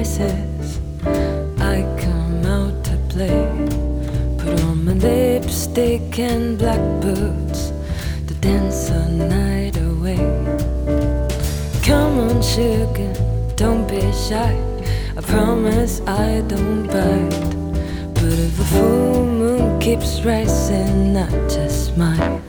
rises, I come out to play. Put on my lipstick and black boots to dance the night away. Come on, sugar, don't be shy. I promise I don't bite. But if the full moon keeps rising, I just might.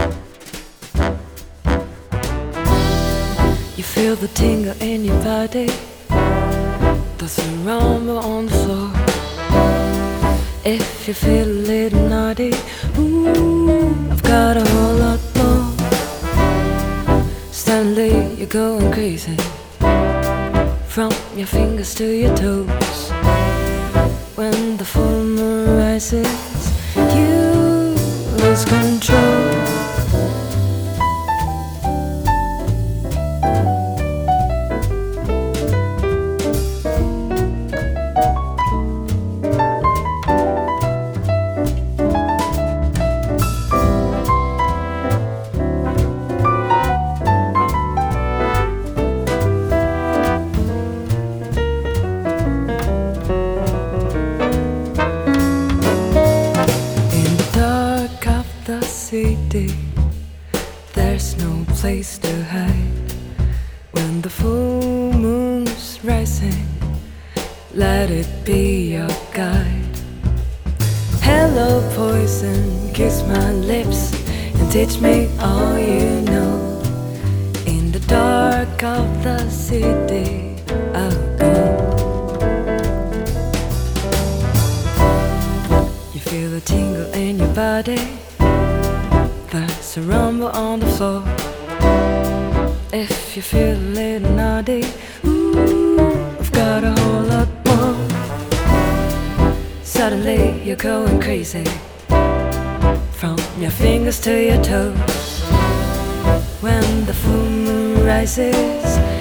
You feel the tingle in your body, there's a rumble on the floor. If you feel a little naughty, ooh, I've got a whole lot more. Suddenly you're going crazy, from your fingers to your toes. When the full moon rises, you lose control. City, there's no place to hide. When the full moon's rising, let it be your guide. Hello poison, kiss my lips and teach me all you know. In the dark of the city, I'll go. You feel the tingle in your body, there's a rumble on the floor. If you feel a little naughty, ooh, I've got a whole lot more. Suddenly you're going crazy, from your fingers to your toes. When the full moon rises,